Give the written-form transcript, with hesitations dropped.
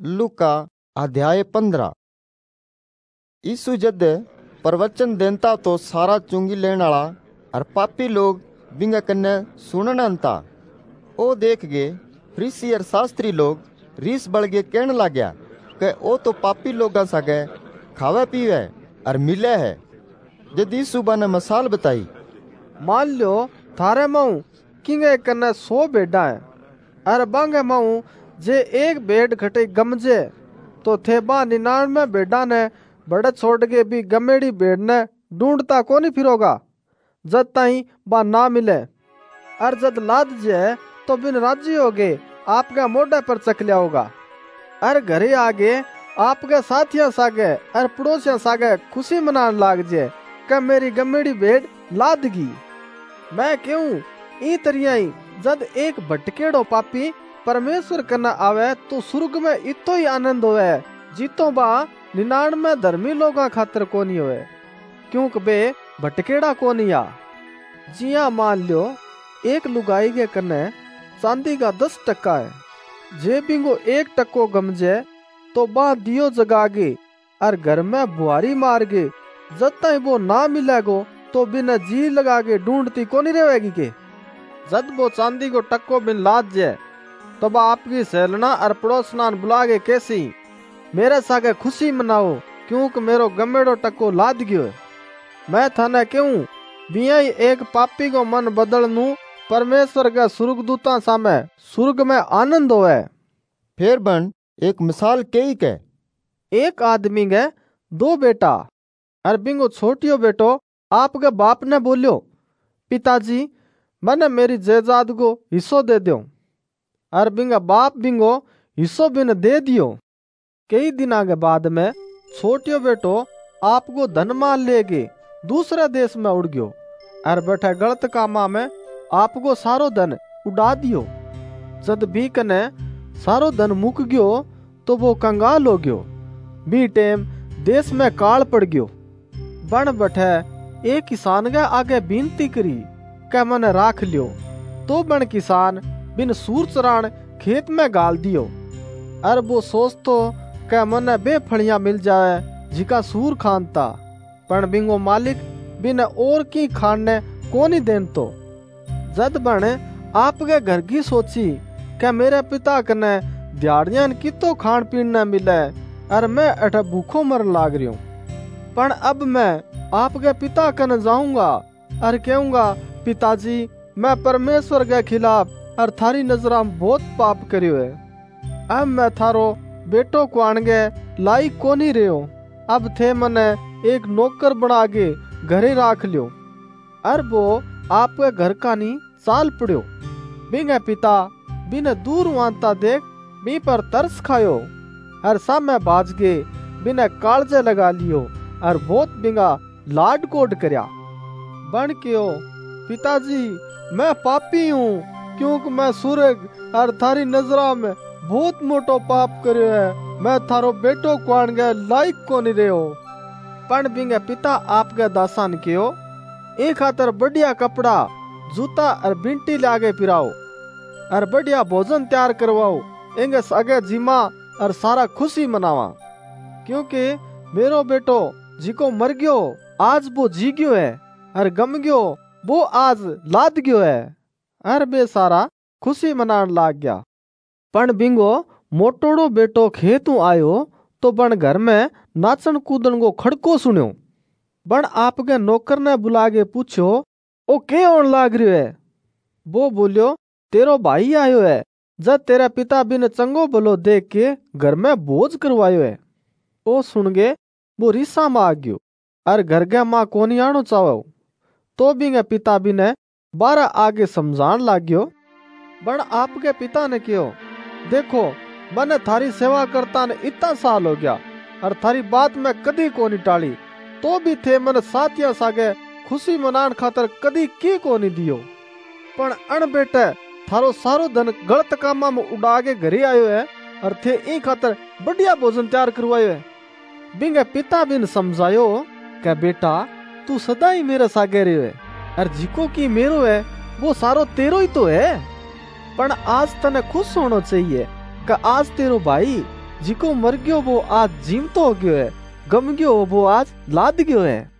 लूका अध्याय 15। यीशु जद प्रवचन देता तो सारा चुंगी लेने वाला और पापी लोग बिंगा कन्ने सुनने था। ओ देख गए फरीसी और शास्त्री लोग रीस बढ़ के कहने लग गया कि ओ तो पापी लोग सगे खावे पीवे और मिले है। जद यीशु ने मिसाल बताई, मान लो थारे माऊ किंगे कन्ने 100 भेड़ा है और बांगे माऊ जे एक भेड़ घटे गमजे तो थे बा 99 भेड़ा ने बड़े छोड़ के भी गमेड़ी भेड़ ने ढूंढता कोनी फिरोगा जद ताई बा ना मिले। और जद लाद जे तो बिन राजी होगे आपका मोढ़े पर चक लिया होगा। और घरे आगे आपके साथिया सागे और पड़ोसिया सागे खुशी मनान लाग जे कि मेरी गमेड़ी भेड़ लादगी। मैं क्यों ई तरियाई जद एक भटकेड़ो पापी परमेश्वर करना आवे तो स्वर्ग में इतो ही आनंद होवे जीतो बा 99 धर्मी लोगा खातर कोनी होवे क्योंकि बे भटकेड़ा कोनी आ। जिया मान लो एक लुगाई के कन्ने चांदी का 10 टक्का है। जे बिंगो 1 टक्को गमजे तो बा दियो जगागे और घर में बुआरी मार गे जब तक वो ना मिलेगो तो बिना जी लगा के ढूंढती कोनी रहेगी के। जद वो चांदी को टक्को बिन लाद जे तो बा आपकी सहेलना और पड़ोसनान बुला के कैसी मेरे सागे खुशी मनाओ क्योंकि मेरो गमेड़ो टक्को लाद गयो है। मैं थाने क्यों बिया एक पापी को मन बदलनू परमेश्वर के स्वर्गदूता सामे स्वर्ग में आनंद होवे। फिर बन एक मिसाल कही के एक आदमी के 2 बेटा और बिंगो छोटियो बेटो आपके बाप ने बोलियो पिताजी मैंने मेरी जायदाद को हिस्सो दे दो। और बिंगा बाप बिंगो हिस्सो बिन दे दियो। कई दिना के बाद में छोटियो बेटो आपको धन माल लेके दूसरे देश में उड़ गयो और बैठे गलत कामा में आपको सारो धन उड़ा दियो। जद भी कने सारो धन मुक गयो तो वो कंगाल हो गयो। बी टेम देश में काल पड़ गयो। बन बैठे एक किसान के आगे विनती करी के मने राख लियो तो बन किसान बिन सूर चरान खेत में गाल दियो। और वो सोचतो के मने बे फलियां मिल जाए जिका सूर खानता पण बिंगो मालिक बिन और की खाने कोनी देन तो। जद बन आपके घर की सोची के मेरे पिता कने दिहाड़ियां कितो खान पीन न मिले और मैं अठ भूखो मर लाग रही हूँ। पण अब मैं आपके पिता कने जाऊंगा और कहूंगा पिताजी मैं परमेश्वर के खिलाफ और थारी नजरा में बहुत पाप करियो है। अब मैं थारो बेटो को आणगे लायक कोनी रहो। अब थे मने एक नौकर बना के घरे राख लियो। और वो आपके घर का नी चाल पड़ियो। बिंगे पिता बिन दूर वांता देख बी पर तरस खायो और सामे बाज गे बिना कालजे लगा लियो और बहुत बिंगा लाड कोड करया। बन क्यों पिताजी मैं पापी हूँ क्योंकि मैं सूरज और थारी नजरा में बहुत मोटो पाप करियो है। मैं थारो बेटो क्वाण गए लायक को नहीं रहो। पण बिंगे पिता आपके दासान क्यों एक खातर बढ़िया कपड़ा जूता और बिंटी लागे पिराओ और बढ़िया भोजन तैयार करवाओ एंगे सगे जीमा और सारा खुशी मनावा। क्योंकि मेरो बेटो जिको मर गयो आज वो जी गयो है और गम गयो वो आज लाद गयो है। और बे सारा खुशी मनान लाग गया। पण बिंगो मोटोड़ो बेटो खेतू आयो तो बन घर में नाचन कूदन को खड़को सुन्यो। बन आपके नौकर ने बुला के पूछो ओ के होन लाग रही है। वो बोलियो तेरो भाई आयो है जब तेरा पिता बिन चंगो भलो देख के घर में बोझ करवायो है। ओ सुन गे वो रिसा में आ गयो और घर के माँ कोनी आनो चाहो तो बिंगे पिता बिने 12 आगे समझान लाग गयो। बन आपके पिता ने कहो देखो मैंने थारी सेवा करता ने इतना साल हो गया और थारी बात में कदी कोनी टाली तो भी थे मन साथिया सागे खुशी मनान खातर कदी की कोनी दियो। पण अण बेटे थारो सारो धन गलत कामा में उड़ा के घरे आयो है और थे ई खातर बढ़िया भोजन तैयार करवायो है। बिंगे पिता बिन समझायो कि बेटा तू सदा ही मेरे सागे रहो है और जिको की मेरो है वो सारो तेरो ही तो है। पण आज तने खुश होना चाहिए कि आज तेरो भाई जिको मर गयो वो आज जीवतो हो गयो है, गम गयो वो आज लाद गयो है।